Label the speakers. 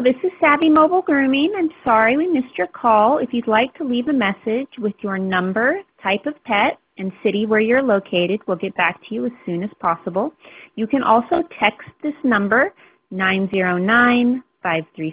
Speaker 1: this is Savvy Mobile Grooming. I'm sorry we missed your call. If you'd like to leave a message with your number, type of pet, and city where you're located, we'll get back to you as soon as possible. You can also text this number, 909-536.